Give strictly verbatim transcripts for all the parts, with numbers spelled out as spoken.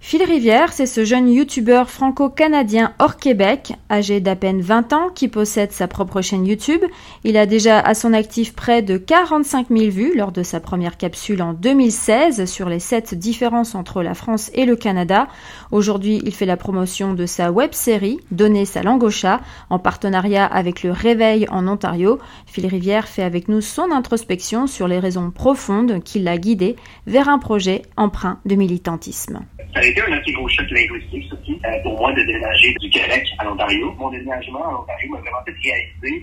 Phil Rivière, c'est ce jeune youtubeur franco-canadien hors Québec, âgé d'à peine vingt ans, qui possède sa propre chaîne YouTube. Il a déjà à son actif près de quarante-cinq mille vues lors de sa première capsule en deux mille seize sur les sept différences entre la France et le Canada. Aujourd'hui, il fait la promotion de sa web-série « Donner sa langue au chat » en partenariat avec le Réveil en Ontario. Phil Rivière fait avec nous son introspection sur les raisons profondes qui l'a guidé vers un projet empreint de militantisme. Ça a été un assez gros choc linguistique, aussi, euh, pour moi, de déménager du Québec à l'Ontario. Mon déménagement à l'Ontario m'a vraiment fait réaliser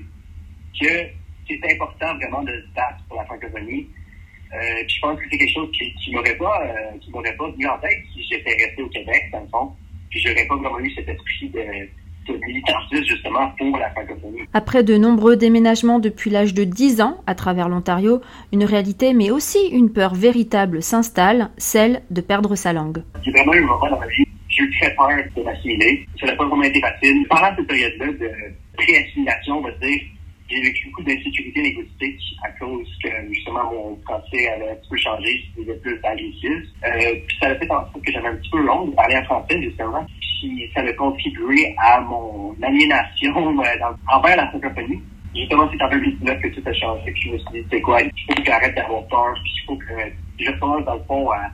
que c'est important vraiment de se battre pour la francophonie. Euh, puis je pense que c'est quelque chose qui, qui m'aurait pas, euh, qui m'aurait pas venu en tête si j'étais resté au Québec, dans le fond. Puis j'aurais pas vraiment eu cet esprit de, de militantisme, justement, pour la francophonie. Après de nombreux déménagements depuis l'âge de dix ans à travers l'Ontario, une réalité mais aussi une peur véritable s'installe, celle de perdre sa langue. J'ai vraiment eu un moment dans ma vie, j'ai eu très peur de m'assimiler. Ça n'a pas vraiment été facile. Pendant cette période-là de pré-assimilation, on va dire, j'ai vécu beaucoup d'insécurité linguistique à cause que, justement, mon français avait un petit peu changé, c'était plus d'anglicisme. Euh, puis ça a fait en sorte que j'avais un petit peu honte de parler en français, justement. Puis ça a contribué à mon aliénation euh, dans, envers la francophonie. J'ai commencé en deux mille dix-neuf que tout a changé, puis je me suis dit, c'est quoi, il faut que j'arrête d'avoir peur, puis il faut que je commence, dans le fond, à,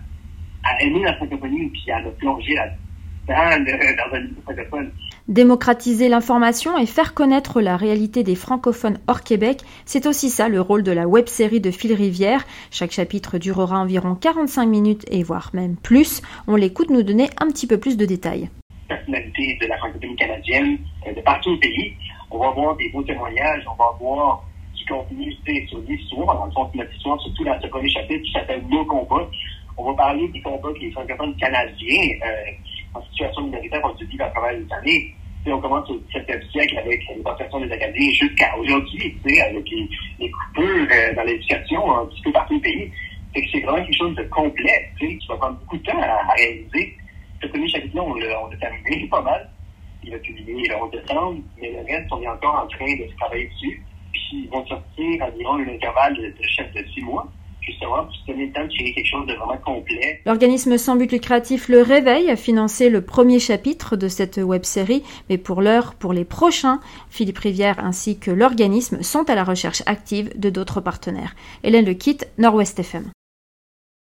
à aimer la francophonie, puis à me plonger là-dedans, dans un livre francophone. Démocratiser l'information et faire connaître la réalité des francophones hors Québec, c'est aussi ça le rôle de la web-série de Phil Rivière. Chaque chapitre durera environ quarante-cinq minutes et voire même plus. On l'écoute nous donner un petit peu plus de détails. Personnalité de la francophonie canadienne, de partout au pays. On va voir des beaux témoignages, on va voir du contenu sur l'histoire, dans le fond, notre histoire, surtout dans ce premier chapitre qui s'appelle Nos combats. On va parler des combats que les francophones canadiens euh, en situation minoritaire ont dû vivre à travers les années. T'sais, on commence au dix-septième siècle avec l'évacuation des Acadiens jusqu'à aujourd'hui, avec les, les coupures euh, dans l'éducation un petit peu partout au pays. Fait que c'est vraiment quelque chose de complet, qui va prendre beaucoup de temps à, à réaliser. Ce premier chapitre-là, on l'a, on l'a terminé pas mal. Il a publié le onze décembre, mais le reste, on est encore en train de se travailler dessus. Puis ils vont sortir environ un intervalle de, de chef de six mois. Justement, pour se donner le temps de créer quelque chose de vraiment complet. L'organisme sans but lucratif Le Réveil a financé le premier chapitre de cette web-série, mais pour l'heure, pour les prochains, Philippe Rivière ainsi que l'organisme sont à la recherche active de d'autres partenaires. Hélène Lequitte, Nord-Ouest F M.